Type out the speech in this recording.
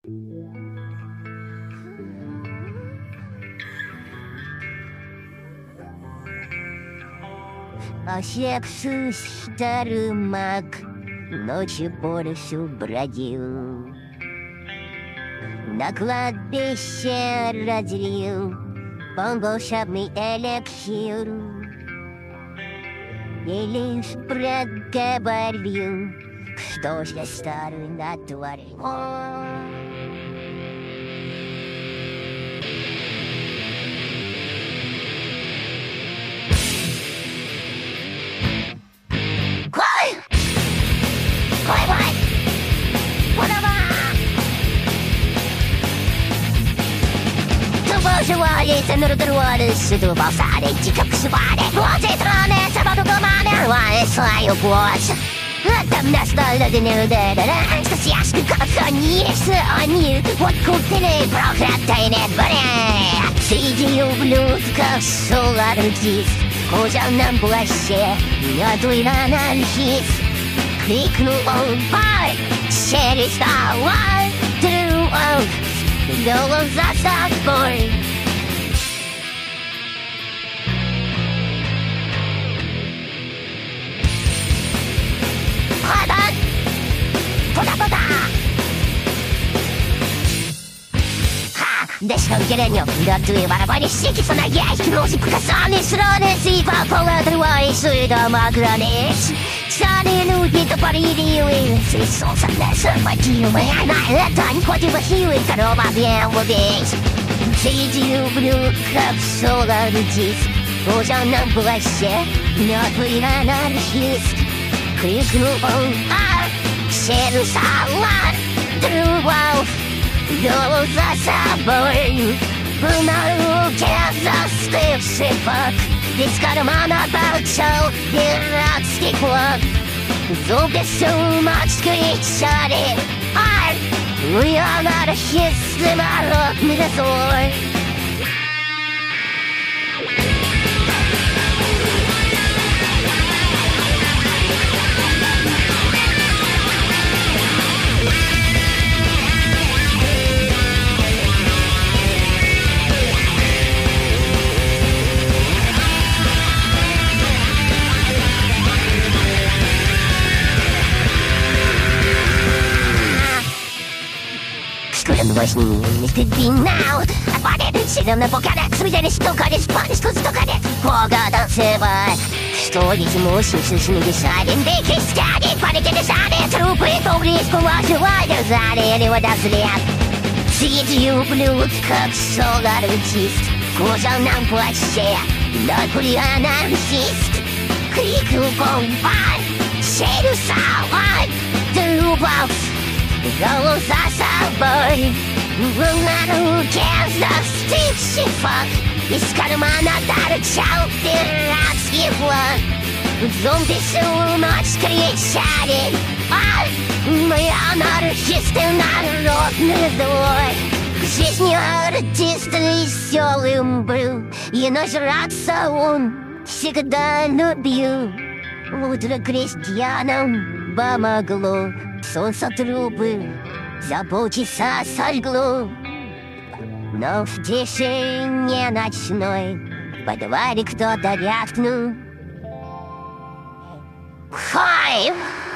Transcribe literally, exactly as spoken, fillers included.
Осекшись дармак, ночью по лесу бродил, на кладбище разлил волшебный эликсир и лишь проговорил, что же старый натворил. Желается народовали, сюда болсали, дико псували. Вот и траны, собаку команды, рвали свою плоть. Там настало до неудара, что съяшки как они, они вот купили проклятые дворе. Среди ублюдков соларгист, в кожаном плаще, мертвый анархист. Крикнул он, пай, через столой, трюк, голос за собой. Дешком деревню, готовы барабанщики с ноги, носик касаны, сроны, сыпа, пола, отрывай, суета, границ. Старые люди топорили, и солнце не могилы. На это не хватило силы, второго объем убить. Среди ублюдков соларгист, в кожаном плаще, мертвый анархист. Крикнул он, а, серый салат, трубов. Голову за собой, на руке застывший фак. Из кармана торчал пиратский флаг. Зубы с ума кричали, ай, мы анархисты, народный злой. Возьми, мистер Бинау, отпадет сидом на покадах, свидели стукались, панишку стукали, Бога танцевать. Что эти мужчины смеялись, дикие стяги, паники дышали, трупы по близку оживали, залили водозлет. Среди ублюдков соларгист, в кожаном плаще, мертвый анархист. Крикнул бомбар, серию салат, трупов. Голос за собой, на руке застывший фак. Из кармана торчал пиратский флаг. Зомби всю ночь кричали, ай, мы анархисты, народный злой. К жизни артист веселым был, и нажраться он всегда любил. Утро крестьянам помогло, солнце трупы за полчаса сожгло. Но в тишине ночной в подвале кто-то рявкнул: «Хай!»